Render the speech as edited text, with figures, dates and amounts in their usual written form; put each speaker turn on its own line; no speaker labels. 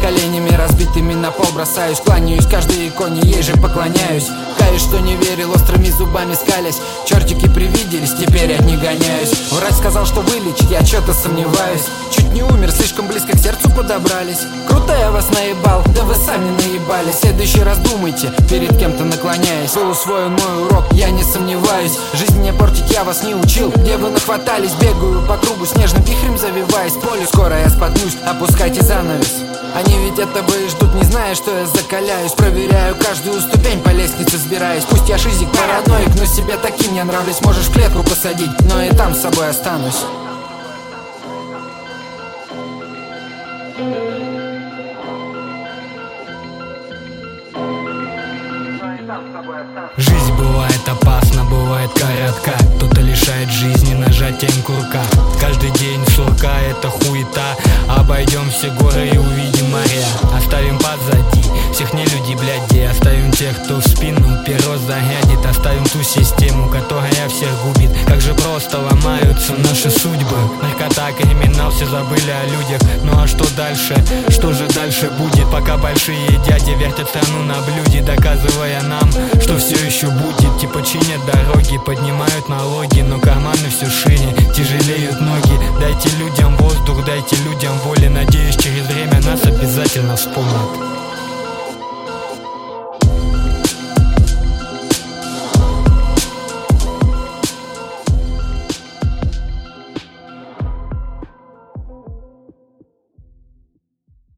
коленями разбитыми на пол бросаюсь, кланяюсь каждой иконе, ей же поклоняюсь. Каюсь, что не верил, острыми зубами скалясь. Чертики привиделись, теперь от них гоняюсь. Врач сказал, что вылечит, я чё-то сомневаюсь. Чуть не умер, слишком близко к сердцу подобрались. Круто я вас наебал, да вы сами наебались. В следующий раз думайте, перед кем-то наклоняясь. Был усвоен мой урок, я не сомневаюсь. Жизнь не портить я вас не учил. Где вы нахватались, бегаю по кругу, снежным вихрем завиваясь. Полю скоро я споткнусь, опускайте занавес. Они ведь этого и ждут, не зная, что я закаляюсь. Проверяю каждую ступень, по лестнице взбираюсь. Пусть я шизик параноик, но себе таким не нравлюсь. Можешь в клетку посадить, но и там с собой останусь.
Жизнь бывает опасна, бывает коротка. Кто-то лишает жизни нажатием курка. Каждый день сурка — это хуета. Обойдем все горы и увидим моря. Оставим позади всех нелюдей, блядей. Оставим тех, кто в спину перо зарядит. Оставим ту систему, которая всех губит. Как же просто ломаются наши судьбы. Наркота, криминал, все забыли о людях. Ну а что дальше? Что же дальше будет? Пока большие дяди вертят страну на блюде, доказывая нам, что все еще будет. Типа чинят дороги, поднимают налоги, но карманы все шире, тяжелеют ноги. Дайте людям воздух, дайте людям воли. Надеюсь, через время нас обязательно вспомнят.